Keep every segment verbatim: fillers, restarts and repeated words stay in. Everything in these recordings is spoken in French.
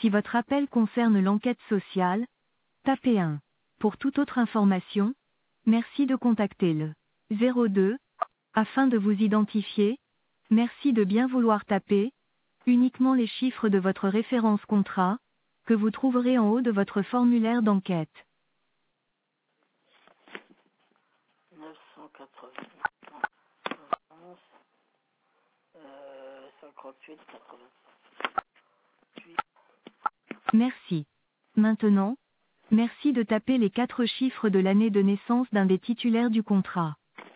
Si votre appel concerne l'enquête sociale, tapez un. Pour toute autre information, merci de contacter le zéro deux. Afin de vous identifier, merci de bien vouloir taper uniquement les chiffres de votre référence contrat, que vous trouverez en haut de votre formulaire d'enquête. neuf cent quatre-vingts, euh, cinquante-huit, quatre-vingt-huit. Merci. Maintenant, merci de taper les quatre chiffres de l'année de naissance d'un des titulaires du contrat.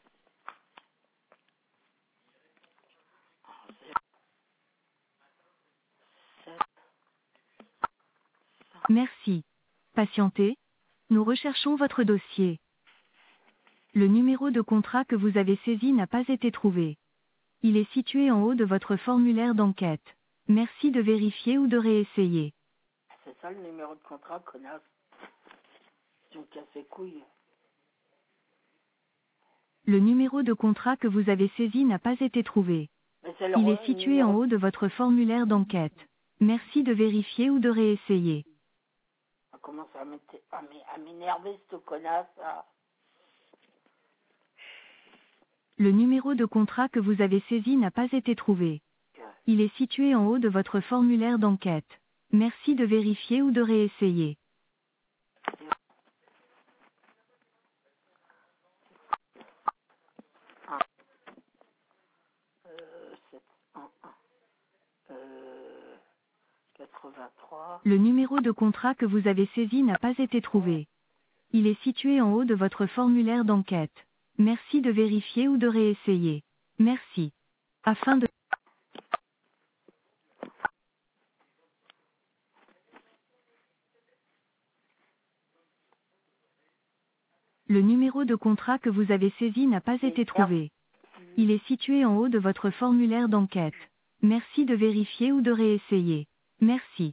Merci. Patientez. Nous recherchons votre dossier. Le numéro de contrat que vous avez saisi n'a pas été trouvé. Il est situé en haut de votre formulaire d'enquête. Merci de vérifier ou de réessayer. C'est ça le numéro de contrat, connasse. Tu me casses les couilles. Le numéro de contrat que vous avez saisi n'a pas été trouvé. Le Il est situé en haut de votre formulaire d'enquête. Merci de vérifier ou de réessayer. Ça commence à m'énerver, cette connasse. Là. Le numéro de contrat que vous avez saisi n'a pas été trouvé. Il est situé en haut de votre formulaire d'enquête. Merci de vérifier ou de réessayer. quatre-vingt-trois. Le numéro de contrat que vous avez saisi n'a pas été trouvé. Il est situé en haut de votre formulaire d'enquête. Merci de vérifier ou de réessayer. Merci. Afin de... Le numéro de contrat que vous avez saisi n'a pas été trouvé. Il est situé en haut de votre formulaire d'enquête. Merci de vérifier ou de réessayer. Merci.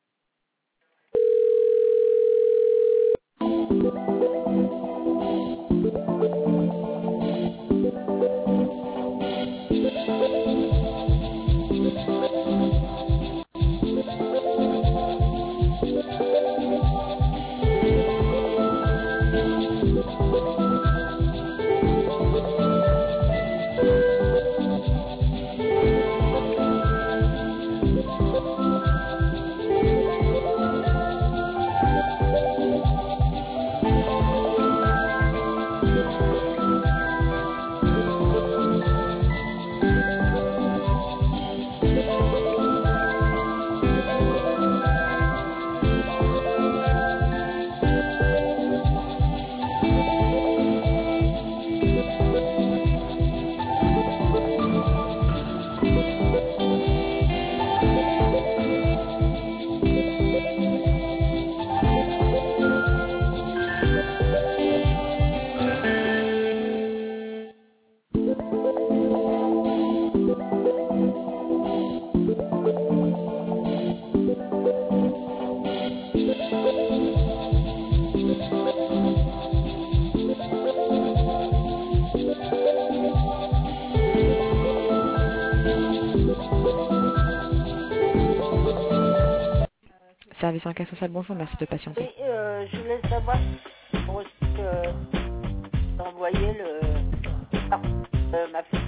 Service enquête sociale, bonjour, merci de patienter. Oui, euh, je voulais savoir pour euh, d'envoyer le ah, euh, ma fille.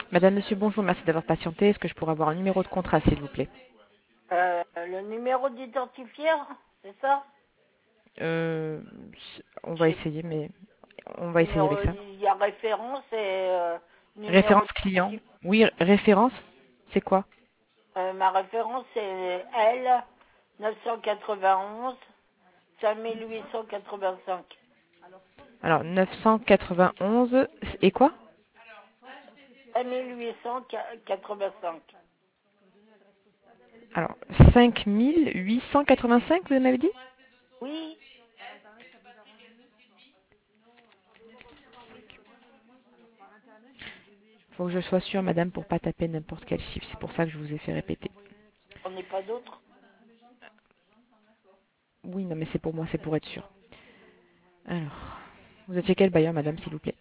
Madame, monsieur, bonjour, merci d'avoir patienté. Est-ce que je pourrais avoir un numéro de contrat, s'il vous plaît? Euh, le numéro d'identifiant, c'est ça? euh, On va J'ai essayer, mais on va essayer numéro, avec ça. il y a référence et euh, numéro Référence client. d'identifiant. Oui, référence, c'est quoi? Euh, ma référence c'est L neuf cent quatre-vingt-onze cinq mille huit cent quatre-vingt-cinq. Alors, neuf cent quatre-vingt-onze, et quoi? cinq mille huit cent quatre-vingt-cinq. Alors, cinq mille huit cent quatre-vingt-cinq, vous m'avez dit? Oui, Faut que je sois sûre, madame, pour pas taper n'importe quel chiffre. C'est pour ça que je vous ai fait répéter. on n'est pas d'autres. Oui, non, mais c'est pour moi, c'est pour être sûr. Alors, vous êtes chez quel bailleur, madame, s'il vous plaît?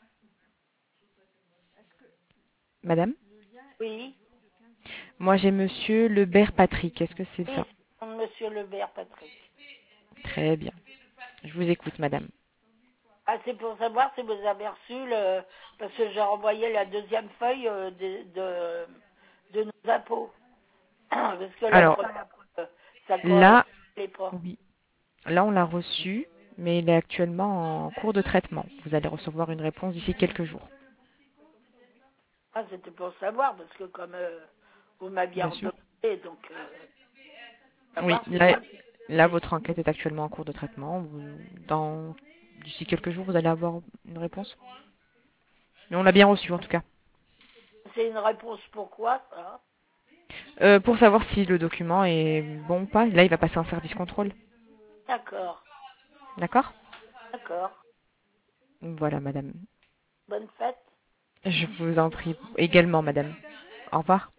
Madame? Oui, Moi, j'ai monsieur Lebert Patrick. Est-ce que c'est oui, ça? c'est Monsieur Lebert Patrick. Très bien. Je vous écoute, madame. Ah, c'est pour savoir si vous avez reçu le... Parce que j'ai renvoyé la deuxième feuille euh, de, de, de nos impôts. Parce que la Alors, première, euh, ça là, ne pas. oui. Là, on l'a reçu, mais il est actuellement en cours de traitement. Vous allez recevoir une réponse d'ici quelques jours. Ah, c'était pour savoir, parce que comme euh, vous m'aviez Bien sûr. redonné, donc... Euh, Oui, savoir si là, là, votre enquête est actuellement en cours de traitement. Vous- Dans D'ici quelques jours, vous allez avoir une réponse. Mais on l'a bien reçu, en tout cas. c'est une réponse pour quoi, ça? Euh, pour savoir si le document est bon ou pas, là, il va passer en service contrôle. D'accord, D'accord? d'accord. Voilà, madame. Bonne fête. Je vous en prie également, madame. Au revoir.